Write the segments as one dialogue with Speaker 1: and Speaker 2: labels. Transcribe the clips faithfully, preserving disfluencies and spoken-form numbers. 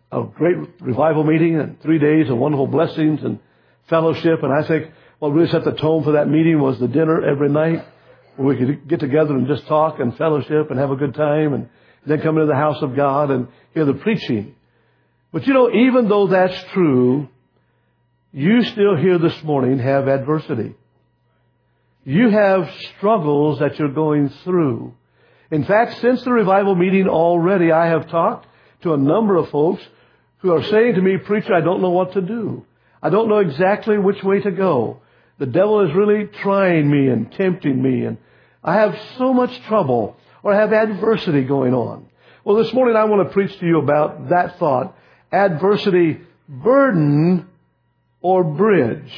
Speaker 1: a great revival meeting and three days of wonderful blessings and fellowship. And I think what really set the tone for that meeting was the dinner every night where we could get together and just talk and fellowship and have a good time and then come into the house of God and hear the preaching. But you know, even though that's true, you still here this morning have adversity. You have struggles that you're going through. In fact, since the revival meeting already, I have talked to a number of folks who are saying to me, "Preacher, I don't know what to do. I don't know exactly which way to go. The devil is really trying me and tempting me, and I have so much trouble, or I have adversity going on." Well, this morning I want to preach to you about that thought. Adversity, burden, or bridge.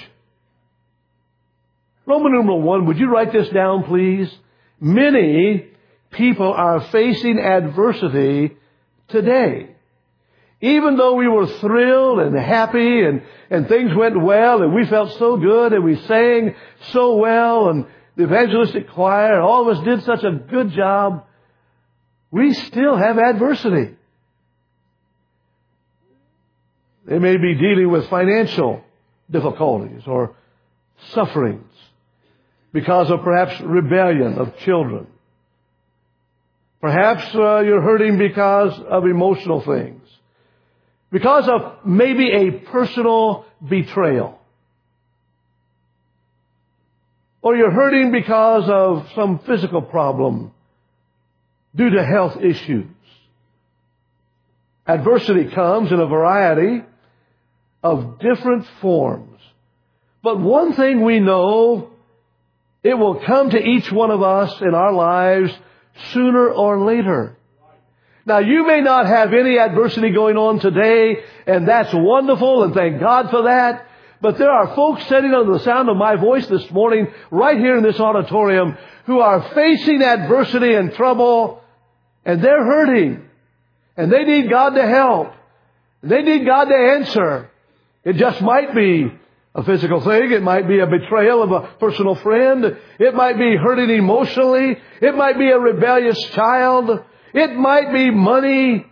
Speaker 1: Roman numeral one, would you write this down, please? Many people are facing adversity today. Even though we were thrilled and happy and, and things went well and we felt so good and we sang so well and the evangelistic choir, all of us did such a good job, we still have adversity. They may be dealing with financial difficulties or sufferings because of perhaps rebellion of children. Perhaps uh, you're hurting because of emotional things. Because of maybe a personal betrayal. Or you're hurting because of some physical problem due to health issues. Adversity comes in a variety of different forms. But one thing we know, it will come to each one of us in our lives sooner or later. Now, you may not have any adversity going on today, and that's wonderful, and thank God for that. But there are folks sitting under the sound of my voice this morning, right here in this auditorium, who are facing adversity and trouble, and they're hurting. And they need God to help. They need God to answer. It just might be a physical thing. It might be a betrayal of a personal friend. It might be hurting emotionally. It might be a rebellious child. It might be money.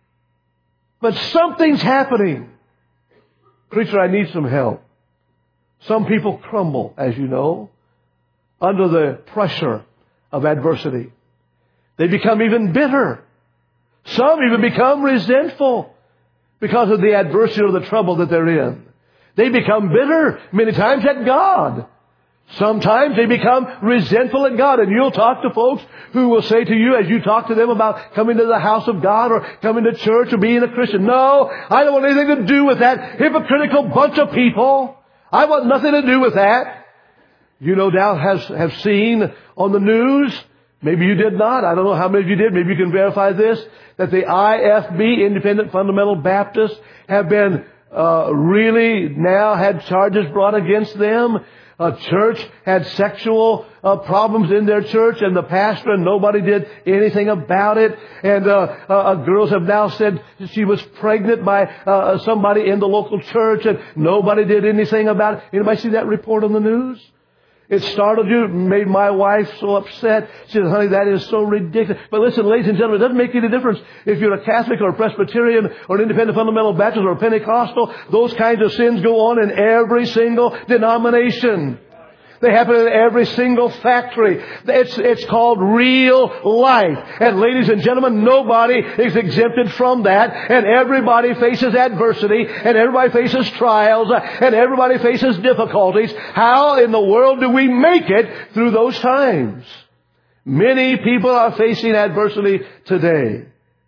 Speaker 1: But something's happening. Preacher, I need some help. Some people crumble, as you know, under the pressure of adversity. They become even bitter. Some even become resentful because of the adversity or the trouble that they're in. They become bitter many times at God. Sometimes they become resentful at God. And you'll talk to folks who will say to you as you talk to them about coming to the house of God or coming to church or being a Christian, "No, I don't want anything to do with that hypocritical bunch of people. I want nothing to do with that." You no doubt has, have seen on the news, maybe you did not, I don't know how many of you did, maybe you can verify this, that the I F B, Independent Fundamental Baptists, have been uh, really now had charges brought against them. A church had sexual uh, problems in their church, and the pastor and nobody did anything about it. And uh, uh, girls have now said she was pregnant by uh, somebody in the local church, and nobody did anything about it. Anybody see that report on the news? It startled you, made my wife so upset. She said, "Honey, that is so ridiculous." But listen, ladies and gentlemen, it doesn't make any difference if you're a Catholic or a Presbyterian or an Independent Fundamental Baptist or a Pentecostal. Those kinds of sins go on in every single denomination. They happen in every single factory. It's, it's called real life. And ladies and gentlemen, nobody is exempted from that. And everybody faces adversity. And everybody faces trials. And everybody faces difficulties. How in the world do we make it through those times? Many people are facing adversity today.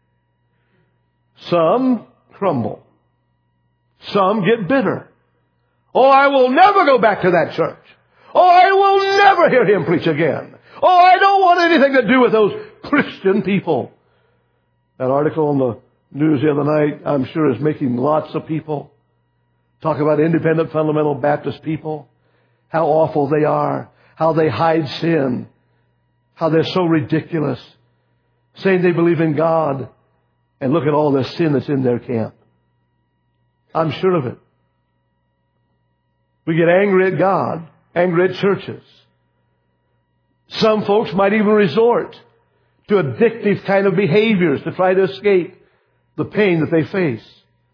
Speaker 1: Some crumble. Some get bitter. "Oh, I will never go back to that church. Oh, I will never hear him preach again. Oh, I don't want anything to do with those Christian people." That article on the news the other night, I'm sure, is making lots of people talk about Independent Fundamental Baptist people, how awful they are, how they hide sin, how they're so ridiculous, saying they believe in God, and look at all the sin that's in their camp. I'm sure of it. We get angry at God. Angry at churches. Some folks might even resort to addictive kind of behaviors to try to escape the pain that they face.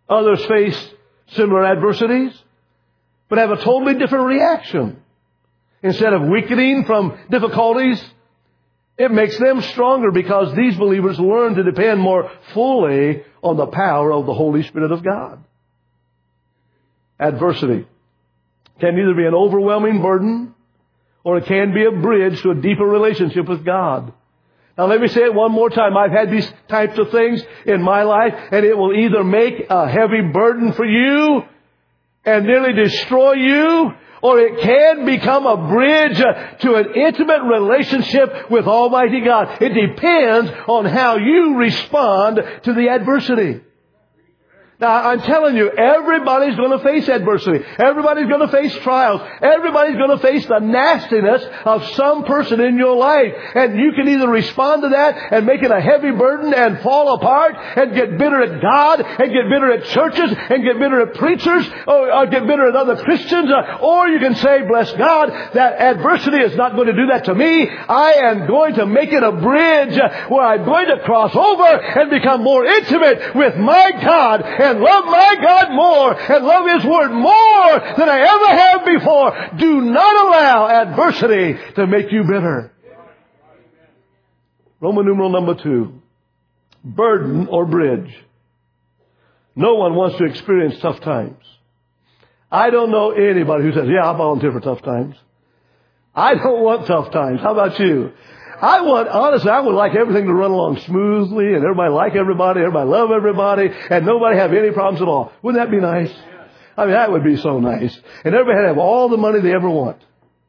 Speaker 1: Others face similar adversities, but have a totally different reaction. Instead of weakening from difficulties, it makes them stronger because these believers learn to depend more fully on the power of the Holy Spirit of God. Adversity can either be an overwhelming burden or it can be a bridge to a deeper relationship with God. Now let me say it one more time. I've had these types of things in my life, and it will either make a heavy burden for you and nearly destroy you, or it can become a bridge to an intimate relationship with Almighty God. It depends on how you respond to the adversity. Now, I'm telling you, everybody's going to face adversity. Everybody's going to face trials. Everybody's going to face the nastiness of some person in your life. And you can either respond to that and make it a heavy burden and fall apart and get bitter at God and get bitter at churches and get bitter at preachers or, or get bitter at other Christians. Or you can say, bless God, that adversity is not going to do that to me. I am going to make it a bridge where I'm going to cross over and become more intimate with my God and love my God more and love His Word more than I ever have before. Do not allow adversity to make you bitter. Roman numeral number two. Burden or bridge. No one wants to experience tough times. I don't know anybody who says, yeah, I'll volunteer for tough times. I don't want tough times. How about you? I want, honestly, I would like everything to run along smoothly and everybody like everybody, everybody love everybody, and nobody have any problems at all. Wouldn't that be nice? I mean, that would be so nice. And everybody have all the money they ever want.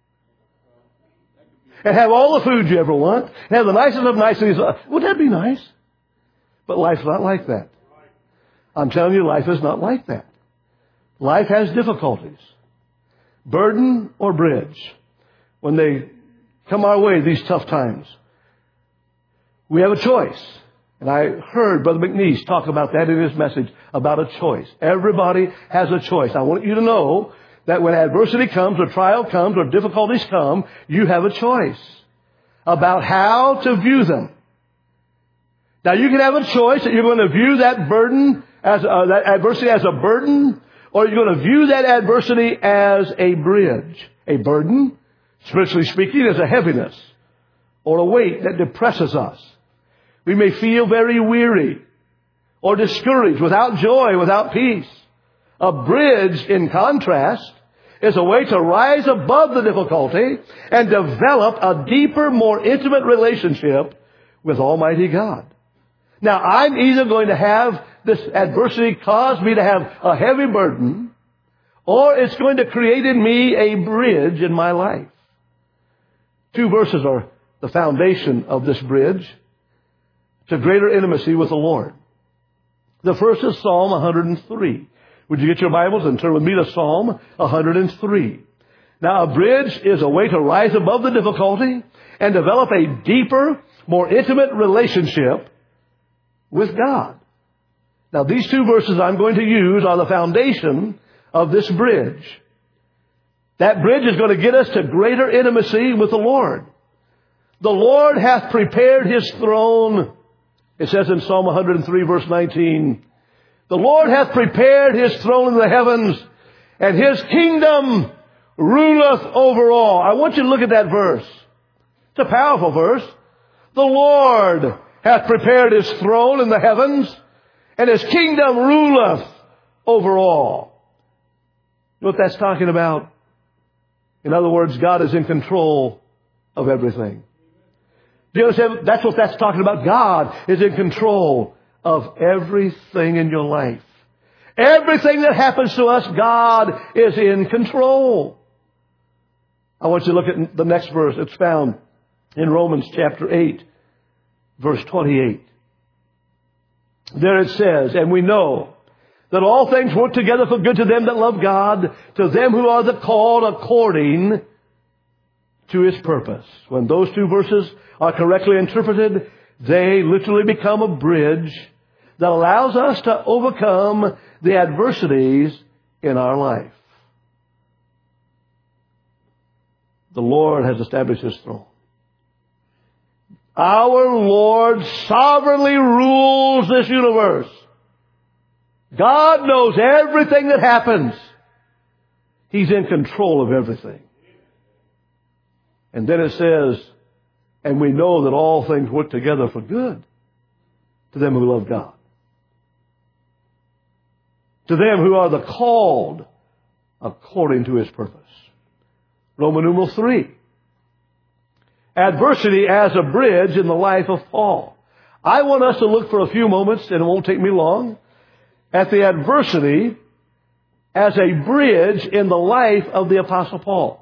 Speaker 1: And have all the food you ever want. And have the nicest of niceties. Wouldn't that be nice? But life's not like that. I'm telling you, life is not like that. Life has difficulties. Burden or bridge. When they come our way, these tough times, we have a choice. And I heard Brother McNeese talk about that in his message, about a choice. Everybody has a choice. I want you to know that when adversity comes or trial comes or difficulties come, you have a choice about how to view them. Now you can have a choice that you're going to view that burden as uh, that adversity as a burden, or you're going to view that adversity as a bridge. A burden, spiritually speaking, is a heaviness or a weight that depresses us. We may feel very weary or discouraged, without joy, without peace. A bridge, in contrast, is a way to rise above the difficulty and develop a deeper, more intimate relationship with Almighty God. Now, I'm either going to have this adversity cause me to have a heavy burden, or it's going to create in me a bridge in my life. Two verses are the foundation of this bridge to greater intimacy with the Lord. The first is Psalm one hundred three. Would you get your Bibles and turn with me to Psalm one hundred three. Now, a bridge is a way to rise above the difficulty and develop a deeper, more intimate relationship with God. Now, these two verses I'm going to use are the foundation of this bridge. That bridge is going to get us to greater intimacy with the Lord. The Lord hath prepared His throne. It says in Psalm one hundred three, verse nineteen, the Lord hath prepared His throne in the heavens, and His kingdom ruleth over all. I want you to look at that verse. It's a powerful verse. The Lord hath prepared His throne in the heavens, and His kingdom ruleth over all. You know what that's talking about? In other words, God is in control of everything. Do you understand? That's what that's talking about. God is in control of everything in your life. Everything that happens to us, God is in control. I want you to look at the next verse. It's found in Romans chapter eight, verse twenty-eight. There it says, and we know that all things work together for good to them that love God, to them who are the called according to His purpose. When those two verses are correctly interpreted, they literally become a bridge that allows us to overcome the adversities in our life. The Lord has established His throne. Our Lord sovereignly rules this universe. God knows everything that happens. He's in control of everything. And then it says, and we know that all things work together for good to them who love God, to them who are the called according to His purpose. Roman numeral three. Adversity as a bridge in the life of Paul. I want us to look for a few moments, and it won't take me long, at the adversity as a bridge in the life of the Apostle Paul.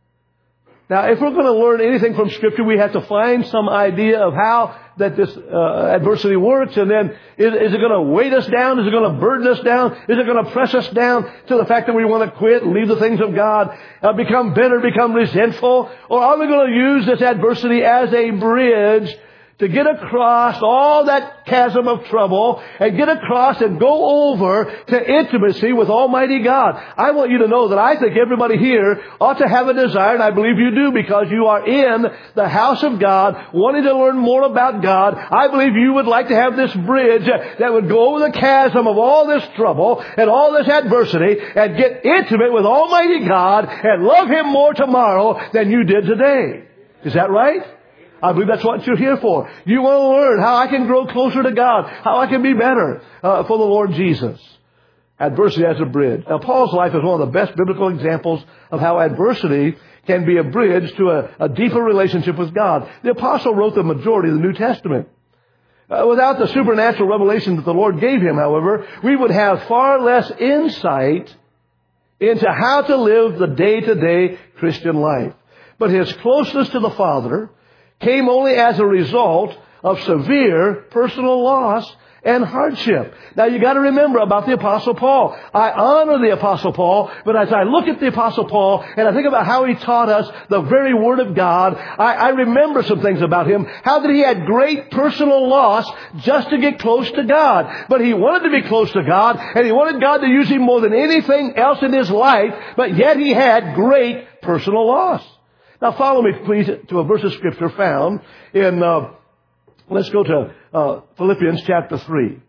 Speaker 1: Now, if we're going to learn anything from Scripture, we have to find some idea of how that this uh, adversity works, and then is, is it going to weight us down? Is it going to burden us down? Is it going to press us down to the fact that we want to quit, leave the things of God, uh, become bitter, become resentful? Or are we going to use this adversity as a bridge to get across all that chasm of trouble and get across and go over to intimacy with Almighty God? I want you to know that I think everybody here ought to have a desire, and I believe you do because you are in the house of God, wanting to learn more about God. I believe you would like to have this bridge that would go over the chasm of all this trouble and all this adversity and get intimate with Almighty God and love Him more tomorrow than you did today. Is that right? I believe that's what you're here for. You want to learn how I can grow closer to God, how I can be better uh, for the Lord Jesus. Adversity as a bridge. Now, Paul's life is one of the best biblical examples of how adversity can be a bridge to a, a deeper relationship with God. The apostle wrote the majority of the New Testament. Uh, without the supernatural revelation that the Lord gave him, however, we would have far less insight into how to live the day-to-day Christian life. But his closeness to the Father came only as a result of severe personal loss and hardship. Now, you got to remember about the Apostle Paul. I honor the Apostle Paul, but as I look at the Apostle Paul and I think about how he taught us the very Word of God, I, I remember some things about him. How that he had great personal loss just to get close to God. But he wanted to be close to God, and he wanted God to use him more than anything else in his life, but yet he had great personal loss. Now follow me, please, to a verse of Scripture found in, uh, let's go to uh, Philippians chapter three.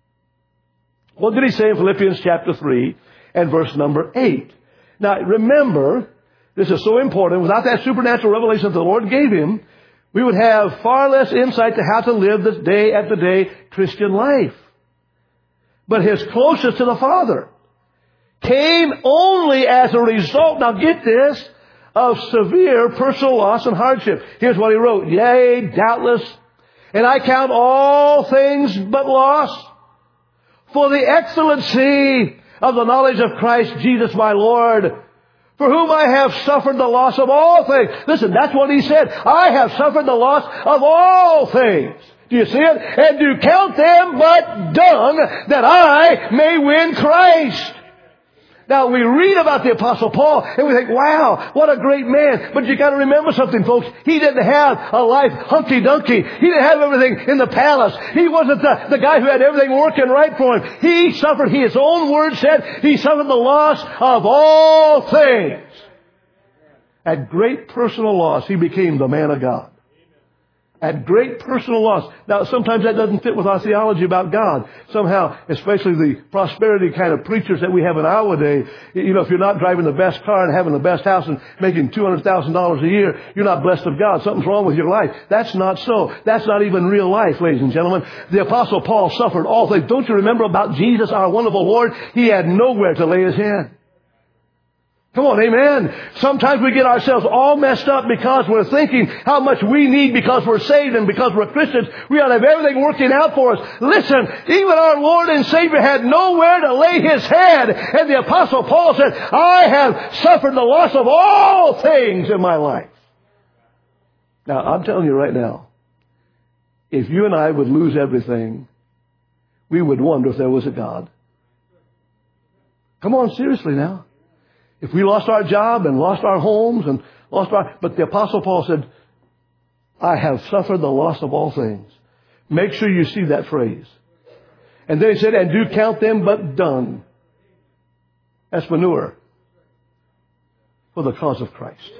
Speaker 1: What did he say in Philippians chapter three and verse number eight? Now remember, this is so important. Without that supernatural revelation that the Lord gave him, we would have far less insight to how to live this day after day Christian life. But his closeness to the Father came only as a result, now get this, of severe personal loss and hardship. Here's what he wrote. Yea, doubtless, and I count all things but loss for the excellency of the knowledge of Christ Jesus my Lord, for whom I have suffered the loss of all things. Listen, that's what he said. I have suffered the loss of all things. Do you see it? And do count them but dung, that I may win Christ. Now, we read about the Apostle Paul and we think, wow, what a great man. But you got to remember something, folks. He didn't have a life hunky-dunky. He didn't have everything in the palace. He wasn't the, the guy who had everything working right for him. He suffered, his own word said, he suffered the loss of all things. At great personal loss, he became the man of God. At great personal loss. Now, sometimes that doesn't fit with our theology about God. Somehow, especially the prosperity kind of preachers that we have in our day, you know, if you're not driving the best car and having the best house and making two hundred thousand dollars a year, you're not blessed of God. Something's wrong with your life. That's not so. That's not even real life, ladies and gentlemen. The Apostle Paul suffered all things. Don't you remember about Jesus, our wonderful Lord? He had nowhere to lay his head. Come on, amen. Sometimes we get ourselves all messed up because we're thinking how much we need because we're saved and because we're Christians. We ought to have everything working out for us. Listen, even our Lord and Savior had nowhere to lay his head. And the Apostle Paul said, I have suffered the loss of all things in my life. Now, I'm telling you right now, if you and I would lose everything, we would wonder if there was a God. Come on, seriously now. If we lost our job and lost our homes and lost our... But the Apostle Paul said, I have suffered the loss of all things. Make sure you see that phrase. And then he said, and do count them but dung. That's manure. For the cause of Christ.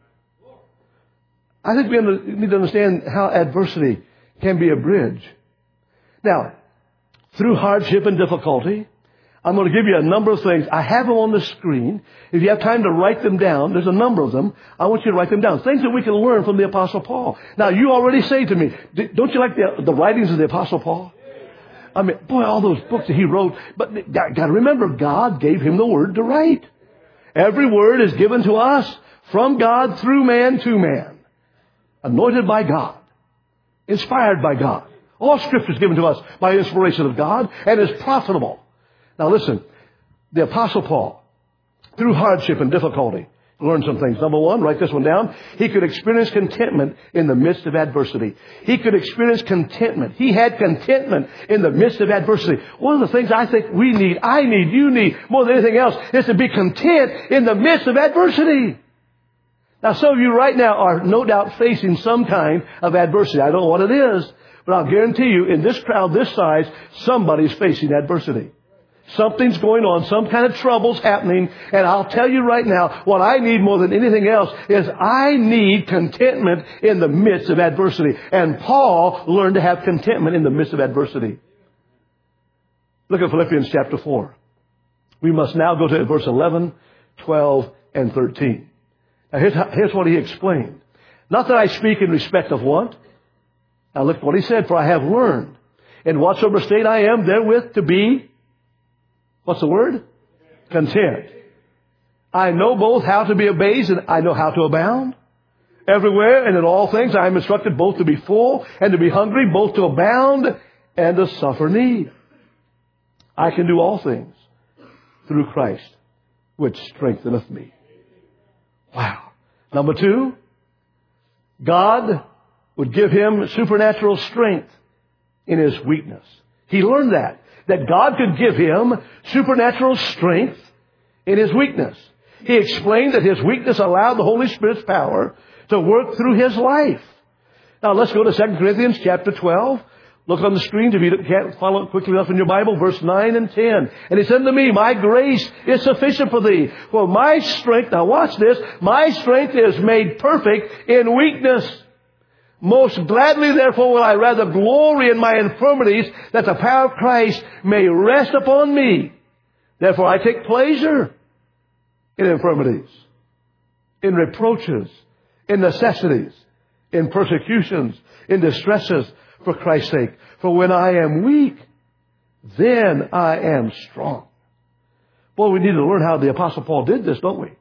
Speaker 1: I think we need to understand how adversity can be a bridge. Now, through hardship and difficulty, I'm going to give you a number of things. I have them on the screen. If you have time to write them down, there's a number of them. I want you to write them down. Things that we can learn from the Apostle Paul. Now, you already say to me, don't you like the, the writings of the Apostle Paul? I mean, boy, all those books that he wrote. But got to remember, God gave him the word to write. Every word is given to us from God through man to man. Anointed by God. Inspired by God. All Scripture is given to us by inspiration of God and is profitable. Now listen, the Apostle Paul, through hardship and difficulty, learned some things. Number one, write this one down. He could experience contentment in the midst of adversity. He could experience contentment. He had contentment in the midst of adversity. One of the things I think we need, I need, you need, more than anything else, is to be content in the midst of adversity. Now, some of you right now are no doubt facing some kind of adversity. I don't know what it is, but I'll guarantee you, in this crowd this size, somebody's facing adversity. Something's going on, some kind of trouble's happening, and I'll tell you right now, what I need more than anything else is I need contentment in the midst of adversity. And Paul learned to have contentment in the midst of adversity. Look at Philippians chapter four. We must now go to verse eleven, twelve, and thirteen. Now here's, how, here's what he explained. Not that I speak in respect of want. Now look what he said, for I have learned in whatsoever state I am therewith to be, what's the word? Content. I know both how to be abased and I know how to abound. Everywhere and in all things I am instructed both to be full and to be hungry, both to abound and to suffer need. I can do all things through Christ, which strengtheneth me. Wow. Number two, God would give him supernatural strength in his weakness. He learned that. That God could give him supernatural strength in his weakness. He explained that his weakness allowed the Holy Spirit's power to work through his life. Now let's go to Second Corinthians chapter twelve. Look on the screen if you can't follow it quickly enough in your Bible, verse nine and ten. And he said to me, my grace is sufficient for thee. For my strength, now watch this, my strength is made perfect in weakness. Most gladly, therefore, will I rather glory in my infirmities, that the power of Christ may rest upon me. Therefore, I take pleasure in infirmities, in reproaches, in necessities, in persecutions, in distresses, for Christ's sake. For when I am weak, then I am strong. Boy, we need to learn how the Apostle Paul did this, don't we?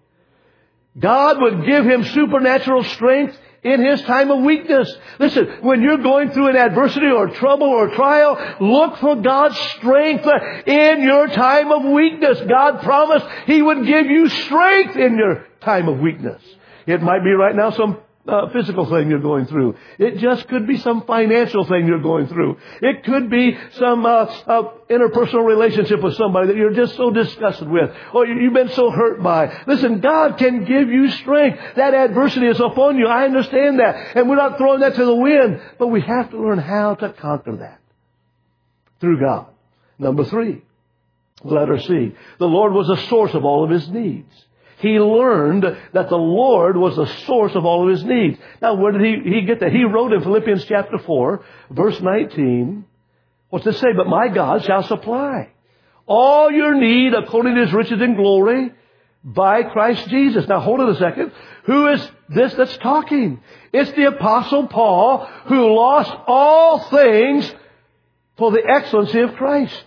Speaker 1: God would give him supernatural strength in his time of weakness. Listen, when you're going through an adversity or trouble or trial, look for God's strength in your time of weakness. God promised he would give you strength in your time of weakness. It might be right now some Uh, physical thing you're going through. It just could be some financial thing you're going through. It could be some uh, uh, interpersonal relationship with somebody that you're just so disgusted with, or you've been so hurt by. Listen, God can give you strength. That adversity is upon you. I understand that, and we're not throwing that to the wind, but we have to learn how to conquer that through God. Number three, letter C. The Lord was the source of all of his needs. He learned that the Lord was the source of all of his needs. Now, where did he, he get that? He wrote in Philippians chapter four, verse nineteen, what's it say? But my God shall supply all your need according to his riches and glory by Christ Jesus. Now, hold it a second. Who is this that's talking? It's the Apostle Paul, who lost all things for the excellency of Christ.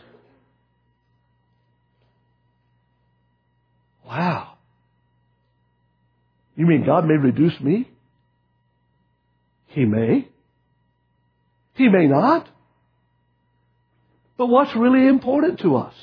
Speaker 1: Wow. You mean God may reduce me? He may. He may not. But what's really important to us?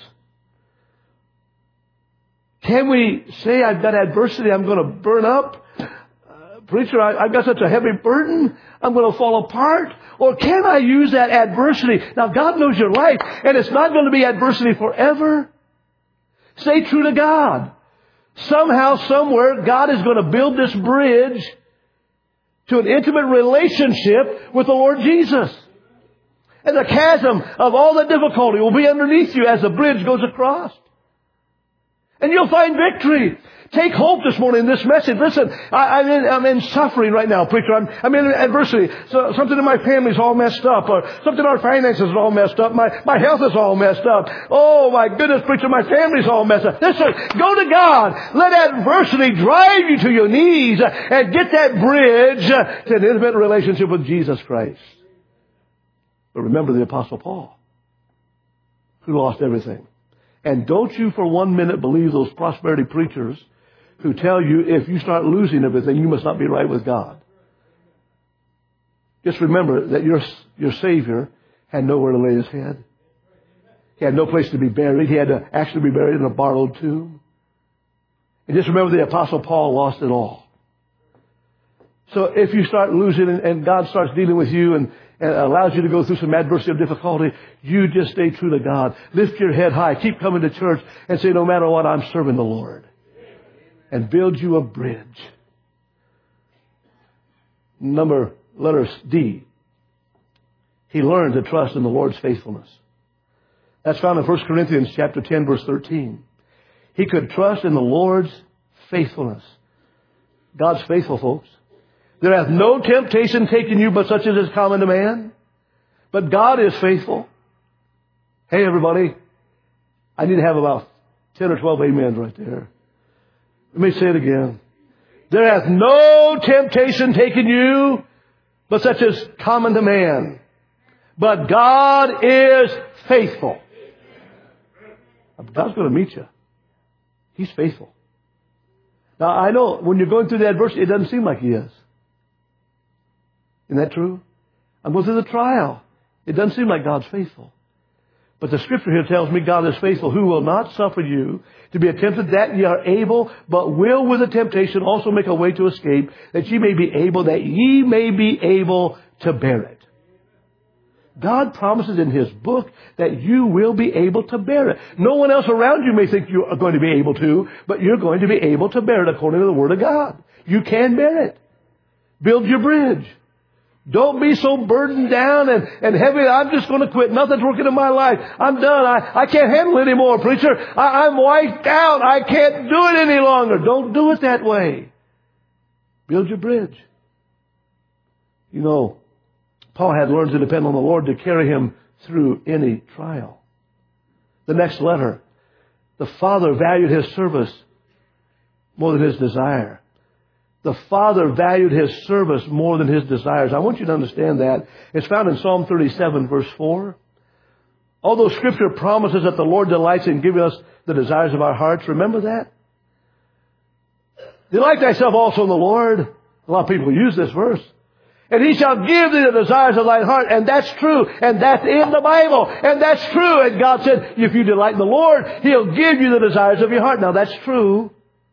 Speaker 1: Can we say, I've got adversity, I'm going to burn up? Uh, preacher, I, I've got such a heavy burden, I'm going to fall apart? Or can I use that adversity? Now, God knows your life, and it's not going to be adversity forever. Stay true to God. Somehow, somewhere, God is going to build this bridge to an intimate relationship with the Lord Jesus. And the chasm of all the difficulty will be underneath you as the bridge goes across. And you'll find victory. Take hope this morning in this message. Listen, I, I'm, in, I'm in suffering right now, preacher. I'm, I'm in adversity. So, something in my family's all messed up. Or something in our finances is all messed up. My, my health is all messed up. Oh, my goodness, preacher, my family's all messed up. Listen, go to God. Let adversity drive you to your knees and get that bridge to an intimate relationship with Jesus Christ. But remember the Apostle Paul, who lost everything. And don't you for one minute believe those prosperity preachers who tell you if you start losing everything, you must not be right with God. Just remember that your, your Savior had nowhere to lay his head. He had no place to be buried. He had to actually be buried in a borrowed tomb. And just remember the Apostle Paul lost it all. So if you start losing and, and God starts dealing with you and, and allows you to go through some adversity or difficulty, you just stay true to God. Lift your head high. Keep coming to church and say, no matter what, I'm serving the Lord. And build you a bridge. Number, letter D. He learned to trust in the Lord's faithfulness. That's found in First Corinthians chapter ten, verse thirteen. He could trust in the Lord's faithfulness. God's faithful, folks. There hath no temptation taken you but such as is common to man. But God is faithful. Hey, everybody. I need to have about ten or twelve amens right there. Let me say it again. There hath no temptation taken you but such as common to man. But God is faithful. God's going to meet you. He's faithful. Now, I know when you're going through the adversity, it doesn't seem like He is. Isn't that true? I'm going through the trial. It doesn't seem like God's faithful. But the Scripture here tells me God is faithful, who will not suffer you to be tempted that ye are able, but will with the temptation also make a way to escape, that ye may be able, that ye may be able to bear it. God promises in His book that you will be able to bear it. No one else around you may think you are going to be able to, but you're going to be able to bear it according to the Word of God. You can bear it. Build your bridge. Don't be so burdened down and, and heavy. I'm just going to quit. Nothing's working in my life. I'm done. I, I can't handle it anymore, preacher. I, I'm wiped out. I can't do it any longer. Don't do it that way. Build your bridge. You know, Paul had learned to depend on the Lord to carry him through any trial. The next letter. The Father valued his service more than his desire. The Father valued His service more than His desires. I want you to understand that. It's found in Psalm thirty-seven, verse four. Although Scripture promises that the Lord delights in giving us the desires of our hearts, remember that? Delight thyself also in the Lord. A lot of people use this verse. And He shall give thee the desires of thine heart. And that's true. And that's in the Bible. And that's true. And God said, if you delight in the Lord, He'll give you the desires of your heart. Now that's true.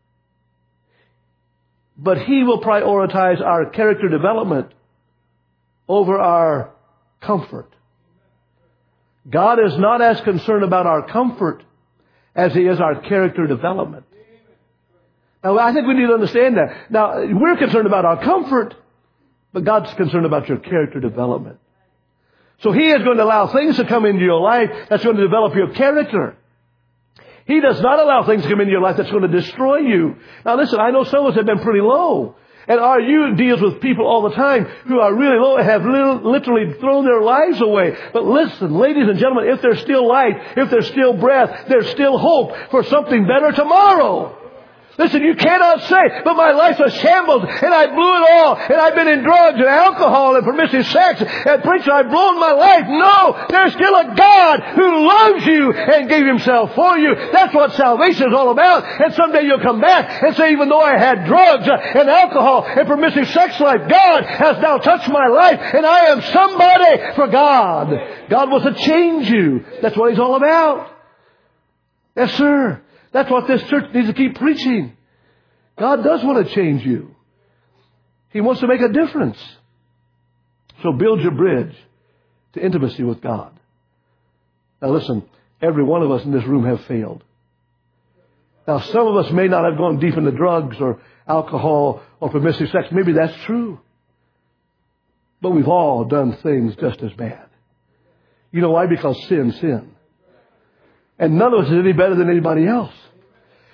Speaker 1: But He will prioritize our character development over our comfort. God is not as concerned about our comfort as He is our character development. Now, I think we need to understand that. Now, we're concerned about our comfort, but God's concerned about your character development. So He is going to allow things to come into your life that's going to develop your character. He does not allow things to come into your life that's going to destroy you. Now listen, I know some of us have been pretty low. And R U deals with people all the time who are really low and have literally thrown their lives away. But listen, ladies and gentlemen, if there's still life, if there's still breath, there's still hope for something better tomorrow. Listen, you cannot say, but my life's a shambles, and I blew it all, and I've been in drugs and alcohol and permissive sex, and preacher, I've blown my life. No, there's still a God who loves you and gave Himself for you. That's what salvation is all about. And someday you'll come back and say, even though I had drugs and alcohol and permissive sex life, God has now touched my life, and I am somebody for God. God wants to change you. That's what He's all about. Yes, sir. That's what this church needs to keep preaching. God does want to change you. He wants to make a difference. So build your bridge to intimacy with God. Now listen, every one of us in this room have failed. Now some of us may not have gone deep into drugs or alcohol or permissive sex. Maybe that's true. But we've all done things just as bad. You know why? Because sin, sin. And none of us is any better than anybody else.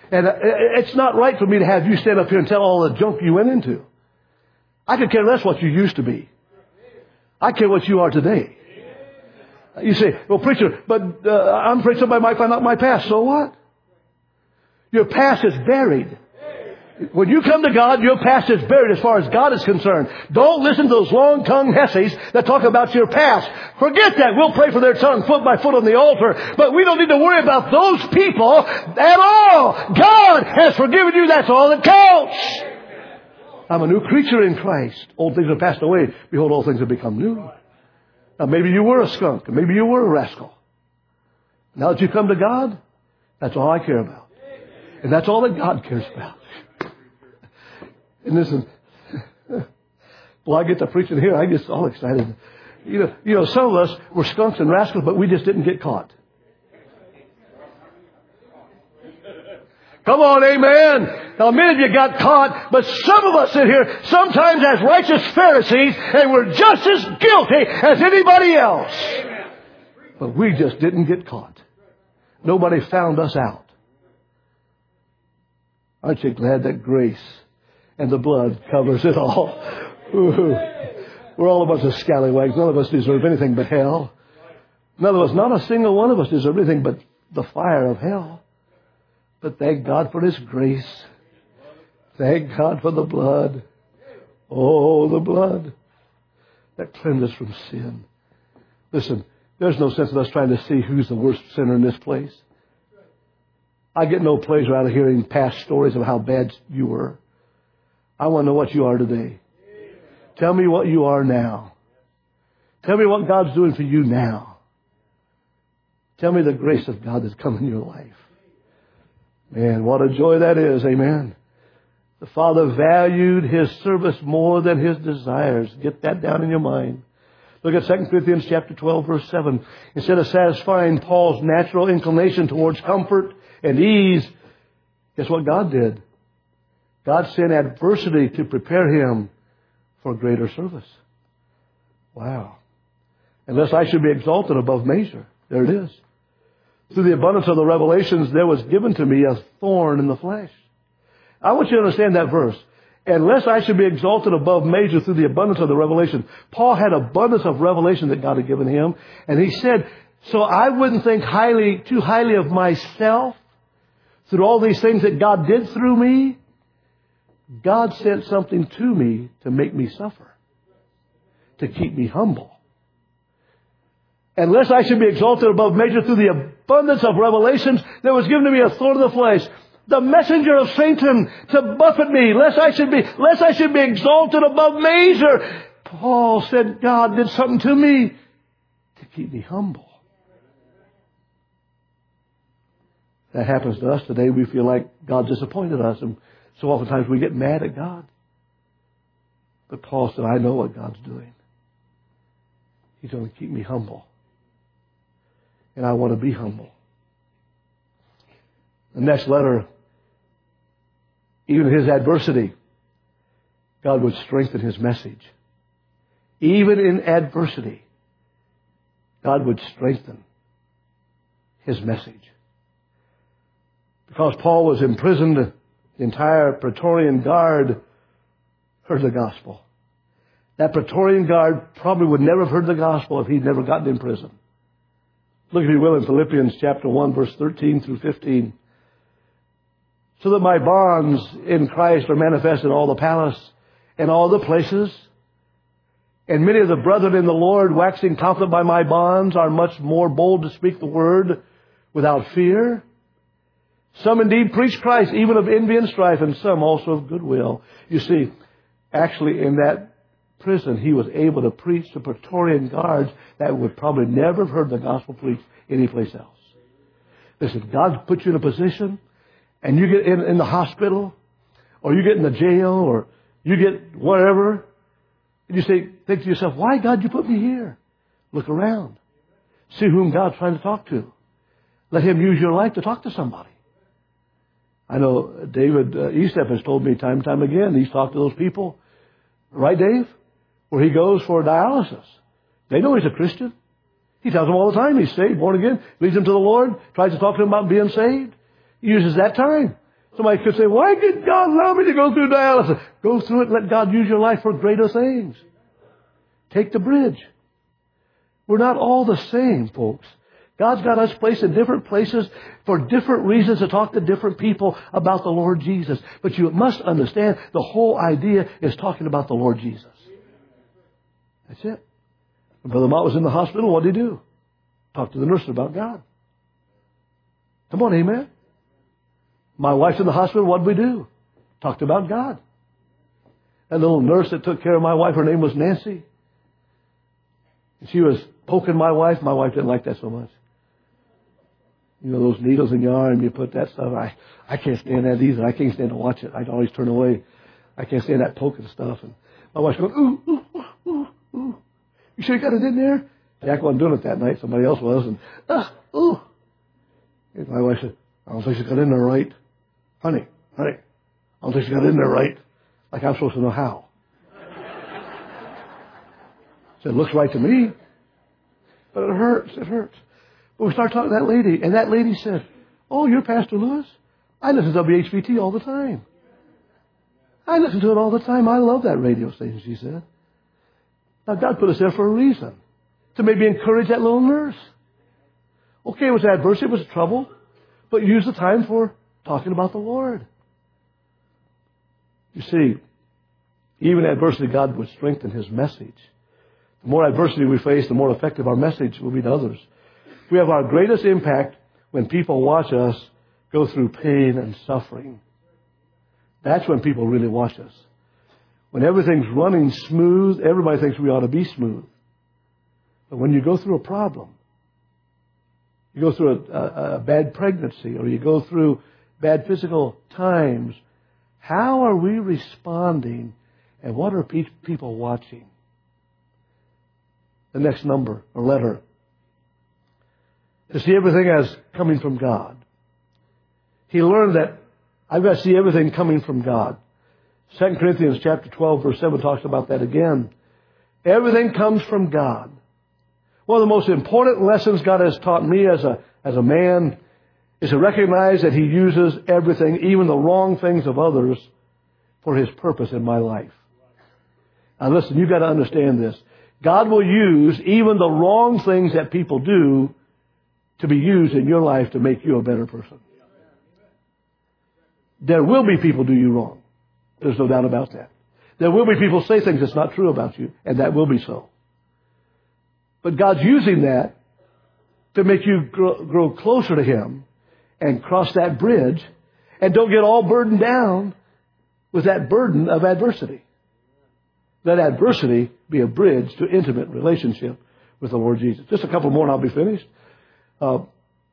Speaker 1: And it's not right for me to have you stand up here and tell all the junk you went into. I could care less what you used to be. I care what you are today. You say, well, preacher, but uh, I'm afraid somebody might find out my past. So what? Your past is buried. When you come to God, your past is buried as far as God is concerned. Don't listen to those long-tongued hessies that talk about your past. Forget that. We'll pray for their tongue foot by foot on the altar. But we don't need to worry about those people at all. God has forgiven you. That's all that counts. I'm a new creature in Christ. Old things have passed away. Behold, all things have become new. Now, maybe you were a skunk. Maybe you were a rascal. Now that you come to God, that's all I care about. And that's all that God cares about. And listen, well, I get to preaching here, I get all excited. You know, you know, some of us were skunks and rascals, but we just didn't get caught. Come on, amen. Now, many of you got caught, but some of us sit here sometimes as righteous Pharisees, and we're just as guilty as anybody else. But we just didn't get caught. Nobody found us out. Aren't you glad that grace and the blood covers it all? Ooh. We're all a bunch of scallywags. None of us deserve anything but hell. None of us, not a single one of us deserve anything but the fire of hell. But thank God for His grace. Thank God for the blood. Oh, the blood that cleanses us from sin. Listen, there's no sense in us trying to see who's the worst sinner in this place. I get no pleasure out of hearing past stories of how bad you were. I want to know what you are today. Tell me what you are now. Tell me what God's doing for you now. Tell me the grace of God that's come in your life. Man, what a joy that is. Amen. The Father valued His service more than His desires. Get that down in your mind. Look at Second Corinthians chapter twelve, verse seven. Instead of satisfying Paul's natural inclination towards comfort and ease, guess what God did? God sent adversity to prepare him for greater service. Wow. Unless I should be exalted above measure. There it is. Through the abundance of the revelations, there was given to me a thorn in the flesh. I want you to understand that verse. Unless I should be exalted above measure through the abundance of the revelation. Paul had abundance of revelation that God had given him. And he said, so I wouldn't think highly, too highly of myself through all these things that God did through me. God sent something to me to make me suffer. To keep me humble. Unless I should be exalted above measure through the abundance of revelations, there was given to me a thorn in the flesh, the messenger of Satan to buffet me, lest I should be, lest I should be exalted above measure. Paul said God did something to me to keep me humble. That happens to us today. We feel like God disappointed us, and so oftentimes we get mad at God. But Paul said, I know what God's doing. He's going to keep me humble. And I want to be humble. The next letter, even in his adversity, God would strengthen his message. Even in adversity, God would strengthen his message. Because Paul was imprisoned, the entire Praetorian Guard heard the gospel. That Praetorian Guard probably would never have heard the gospel if he'd never gotten in prison. Look, if you will, in Philippians chapter one, verse thirteen through fifteen. So that my bonds in Christ are manifest in all the palace and all the places. And many of the brethren in the Lord, waxing confident by my bonds, are much more bold to speak the word without fear. Some indeed preach Christ, even of envy and strife, and some also of goodwill. You see, actually in that prison, he was able to preach to Praetorian guards that would probably never have heard the gospel preached anyplace else. Listen, God put you in a position, and you get in, in the hospital, or you get in the jail, or you get whatever, and you say, think to yourself, why, God, you put me here? Look around. See whom God's trying to talk to. Let Him use your life to talk to somebody. I know David uh, Estep has told me time and time again, he's talked to those people. Right, Dave? Where he goes for dialysis. They know he's a Christian. He tells them all the time he's saved, born again, leads them to the Lord, tries to talk to them about being saved. He uses that time Somebody could say, why did God allow me to go through dialysis? Go through it and let God use your life for greater things. Take the bridge. We're not all the same, folks. God's got us placed in different places for different reasons to talk to different people about the Lord Jesus. But you must understand the whole idea is talking about the Lord Jesus. That's it. When Brother Mott was in the hospital, what did he do? Talk to the nurse about God. Come on, amen. My wife's in the hospital, what did we do? Talked about God. That little nurse that took care of my wife, her name was Nancy. She was poking my wife. My wife didn't like that so much. You know, those needles in your arm, you put that stuff. I, I can't stand that either. I can't stand to watch it. I always turn away. I can't stand that poking stuff. And my wife's going, ooh, ooh, ooh, ooh, ooh. You sure you got it in there? Jack wasn't doing it that night. Somebody else was. And, ah, ooh. And my wife said, I don't think she got in there right. Honey, honey, I don't think she got in there right. Like I'm supposed to know how. Said, it looks right to me. But it hurts, it hurts. But we started talking to that lady, and that lady said, oh, you're Pastor Lewis? I listen to W H B T all the time. I listen to it all the time. I love that radio station, she said. Now, God put us there for a reason. To maybe encourage that little nurse. Okay, it was adversity, it was trouble. But use the time for talking about the Lord. You see, even adversity, God would strengthen His message. The more adversity we face, the more effective our message will be to others. We have our greatest impact when people watch us go through pain and suffering. That's when people really watch us. When everything's running smooth, everybody thinks we ought to be smooth. But when you go through a problem, you go through a, a, a bad pregnancy, or you go through bad physical times, how are we responding, and what are pe- people watching? The next number, or letter. To see everything as coming from God. He learned that I've got to see everything coming from God. Second Corinthians chapter twelve, verse seven talks about that again. Everything comes from God. One of the most important lessons God has taught me as a, as a man is to recognize that He uses everything, even the wrong things of others, for His purpose in my life. Now listen, you've got to understand this. God will use even the wrong things that people do to be used in your life to make you a better person. There will be people do you wrong. There's no doubt about that. There will be people say things that's not true about you, and that will be so. But God's using that to make you grow, grow closer to Him and cross that bridge, and don't get all burdened down with that burden of adversity. Let adversity be a bridge to intimate relationship with the Lord Jesus. Just a couple more and I'll be finished. Uh,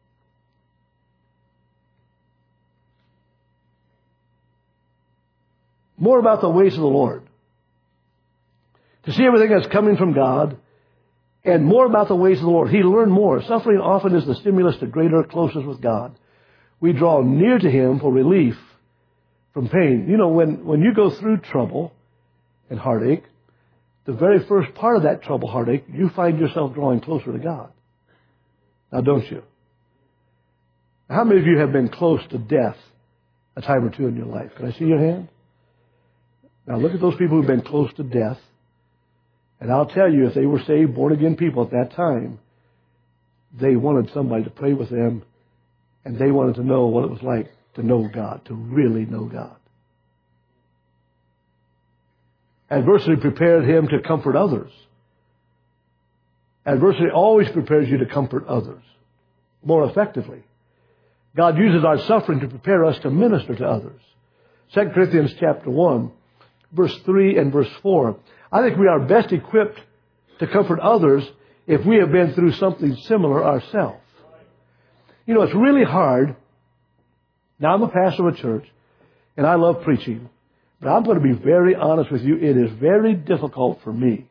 Speaker 1: more about the ways of the Lord. To see everything that's coming from God, and more about the ways of the Lord. He learned more. Suffering often is the stimulus to greater closeness with God. We draw near to Him for relief from pain. You know, when, when you go through trouble and heartache, the very first part of that trouble, heartache, you find yourself drawing closer to God. Now, don't you? How many of you have been close to death a time or two in your life? Can I see your hand? Now, look at those people who've been close to death. And I'll tell you, if they were saved, born-again people at that time, they wanted somebody to pray with them, and they wanted to know what it was like to know God, to really know God. Adversity prepared him to comfort others. Adversity always prepares you to comfort others more effectively. God uses our suffering to prepare us to minister to others. Second Corinthians chapter one, verse three and verse four. I think we are best equipped to comfort others if we have been through something similar ourselves. You know, it's really hard. Now, I'm a pastor of a church, and I love preaching. But I'm going to be very honest with you. It is very difficult for me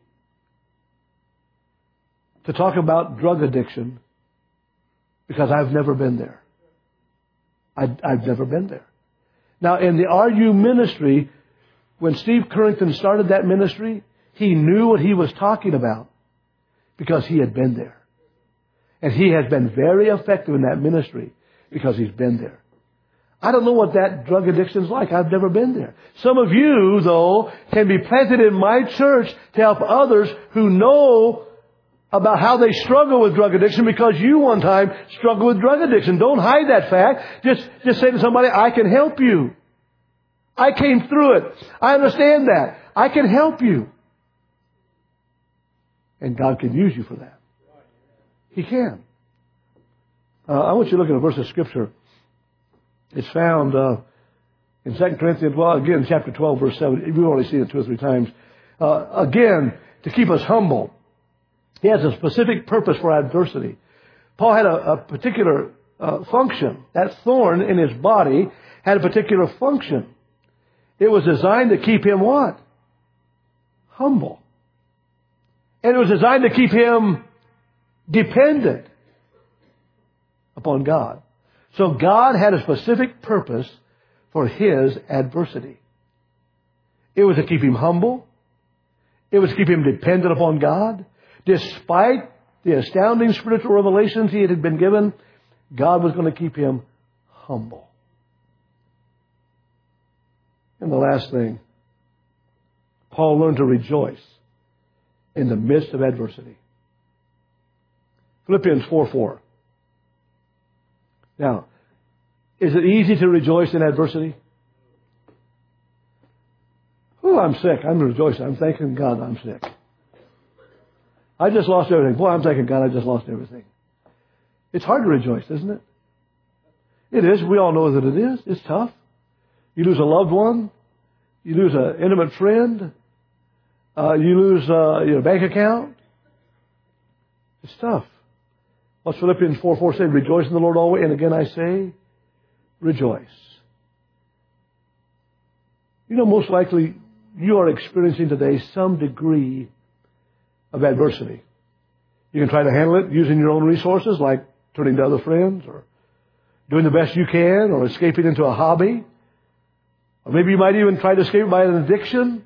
Speaker 1: to talk about drug addiction because I've never been there. I, I've never been there. Now, in the R U ministry, when Steve Currington started that ministry, he knew what he was talking about because he had been there. And he has been very effective in that ministry because he's been there. I don't know what that drug addiction is like. I've never been there. Some of you, though, can be planted in my church to help others who know about how they struggle with drug addiction because you one time struggled with drug addiction. Don't hide that fact. Just, just say to somebody, I can help you. I came through it. I understand that. I can help you. And God can use you for that. He can. Uh, I want you to look at a verse of Scripture. It's found uh, in Second Corinthians, well, again, chapter twelve, verse seven. We've already seen it two or three times. Uh, again, to keep us humble. He has a specific purpose for adversity. Paul had a, a particular uh, function. That thorn in his body had a particular function. It was designed to keep him what? Humble. And it was designed to keep him dependent upon God. So God had a specific purpose for his adversity. It was to keep him humble. It was to keep him dependent upon God. Despite the astounding spiritual revelations he had been given, God was going to keep him humble. And the last thing, Paul learned to rejoice in the midst of adversity. Philippians four four. Now, is it easy to rejoice in adversity? Oh, I'm sick. I'm rejoicing. I'm thanking God I'm sick. I just lost everything. Boy, I'm thanking God I just lost everything. It's hard to rejoice, isn't it? It is. We all know that it is. It's tough. You lose a loved one. You lose an intimate friend. Uh, you lose uh, your bank account. It's tough. What's Philippians four four say? Rejoice in the Lord always. And again I say, rejoice. You know, most likely you are experiencing today some degree of adversity. You can try to handle it using your own resources, like turning to other friends, or doing the best you can, or escaping into a hobby. Or maybe you might even try to escape by an addiction.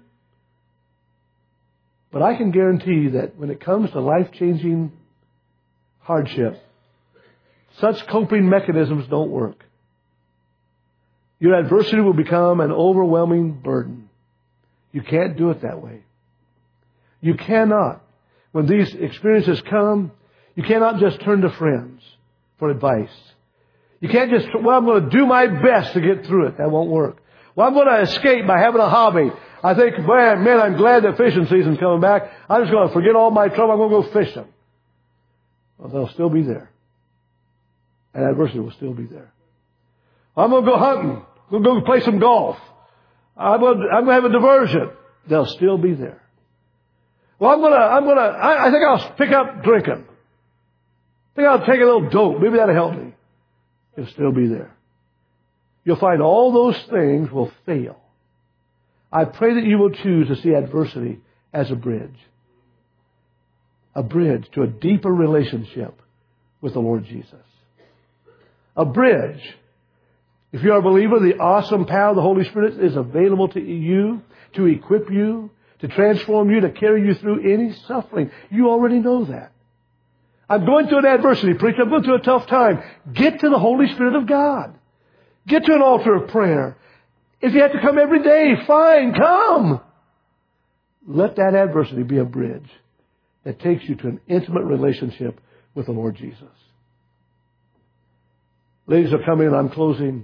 Speaker 1: But I can guarantee that when it comes to life-changing hardship, such coping mechanisms don't work. Your adversity will become an overwhelming burden. You can't do it that way. You cannot. When these experiences come, you cannot just turn to friends for advice. You can't just, well, I'm going to do my best to get through it. That won't work. Well, I'm going to escape by having a hobby. I think, man, man, I'm glad that fishing season's coming back. I'm just going to forget all my trouble. I'm going to go fishing. Well, they'll still be there. And adversity will still be there. I'm going to go hunting. I'm going to go play some golf. I'm going to, I'm going to have a diversion. They'll still be there. Well, I'm going to, I'm going to, I, I think I'll pick up drinking. I think I'll take a little dope. Maybe that'll help me. It'll still be there. You'll find all those things will fail. I pray that you will choose to see adversity as a bridge. A bridge to a deeper relationship with the Lord Jesus. A bridge. If you are a believer, the awesome power of the Holy Spirit is available to you, to equip you, to transform you, to carry you through any suffering. You already know that. I'm going through an adversity, preacher. I'm going through a tough time. Get to the Holy Spirit of God. Get to an altar of prayer. If you have to come every day, fine, come. Let that adversity be a bridge that takes you to an intimate relationship with the Lord Jesus. Ladies are coming and I'm closing.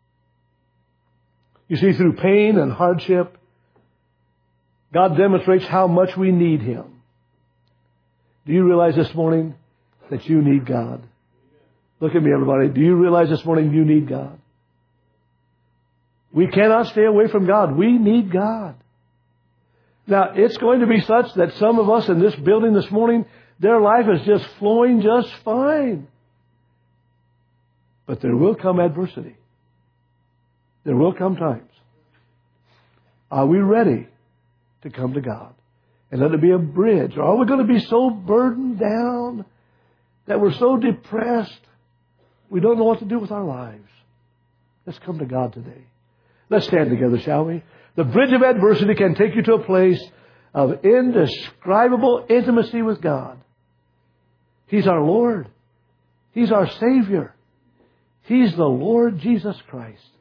Speaker 1: You see, through pain and hardship, God demonstrates how much we need Him. Do you realize this morning that you need God? Look at me, everybody. Do you realize this morning you need God? We cannot stay away from God. We need God. Now, it's going to be such that some of us in this building this morning, their life is just flowing just fine. But there will come adversity. There will come times. Are we ready to come to God and let it be a bridge? Or are we going to be so burdened down that we're so depressed we don't know what to do with our lives? Let's come to God today. Let's stand together, shall we? The bridge of adversity can take you to a place of indescribable intimacy with God. He's our Lord. He's our Savior. He's the Lord Jesus Christ.